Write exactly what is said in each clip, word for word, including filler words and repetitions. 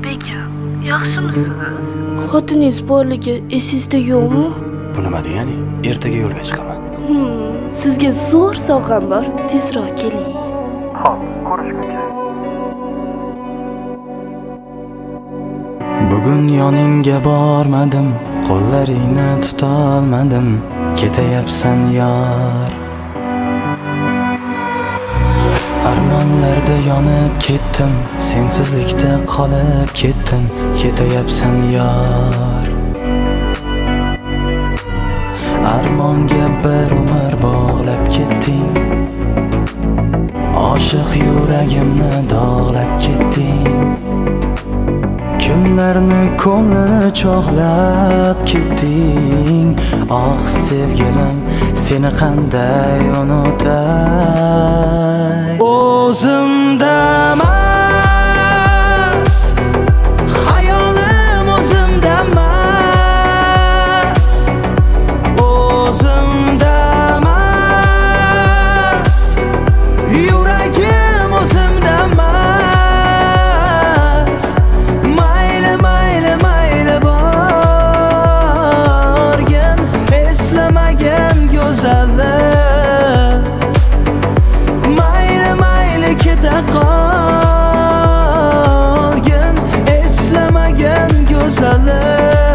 Begim, yaxshimisiz? Xotiningiz borligi esingizda yo'qmi? Bu nima degani? Ertaga yo'lga chiqaman. Hmm, sizga zo'r sovg'am bor. Tezroq keling. Xo'p, ko'rishguncha. Bugun yoningga bormadim, qo'llaringni tutolmadim, ketayapsan yor. Armonlarda yonib ketdim, sensizlikda qolib ketdim, ketayapsan yor. Armonga bir umr bog'lab ketding, oshiq yuragimni dog'lab ketding. Kimlarni ko'nglini cho'g'lab ketding. Oh sevgilim, seni qanday unutay? O'zimdamas, xayolim o'zimdamas. O'zimdamas, yuragim o'zimdamas. Mayli mayli mayli borgin, eslamagan go'zallik. Mayli mayli keta qolgin, eslamagan go'zallik.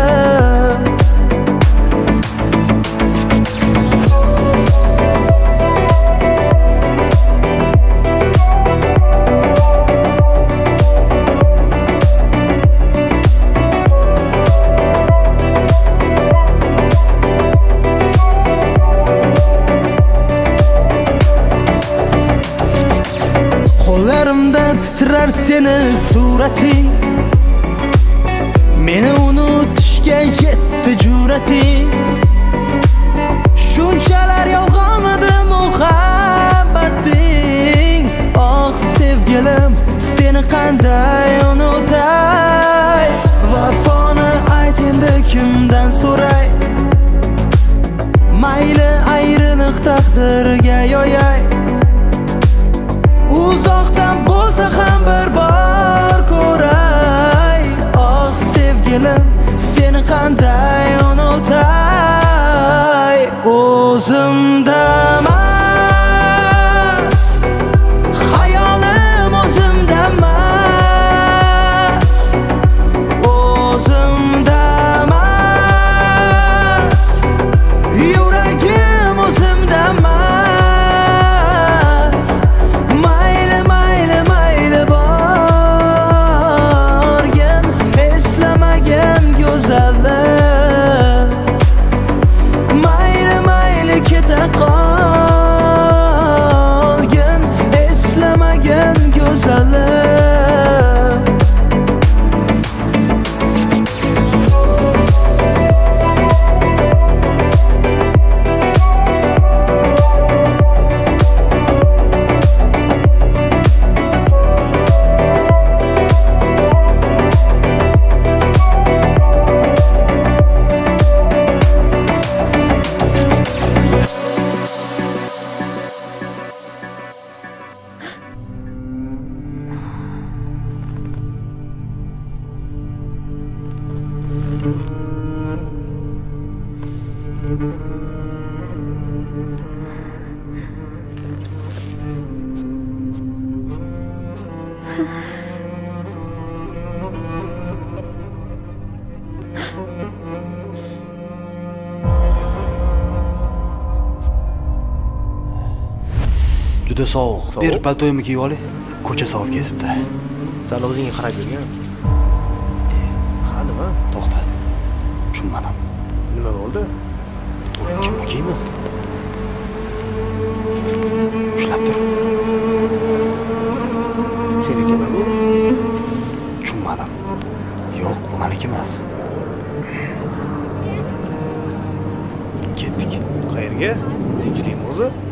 Qo'llarimda titrar seni surating, meni unutishga yetdi jur'ating. Shunchalar yolg'onmidi muhabbating. Oh sevgilim, seni qanday unutay? Vafoni ayt endi kimdan so'ray? Mayli ayriliq taqdirga yo'yay. Uzoqdan bo'lsa ham bir bor ko'ray. Oh sevgilim, seni qanday unutay? O'zimdamas, xayolim o'zimdamas. O'zimdamas, yuragim o'zimdamas. Mayli mayli mayli borgin, eslamagan go'zallik. Mayli mayli keta qolgin, eslamagan go'zallik. Juda sovuq. Bir paltoyimni kiyib olay. Ko'cha sovuq kesibdi. Sen o'zingga qarab yurgan. Ha, nima? To'xta. Tushunmadim. Nima bo'ldi? Kimni kiymi? Ushlab tur. Senikimi bu? Tushunmadim. Yo'q, bu meniki emas. Ketdik. Qayerga? Tinchlikmi o'zi?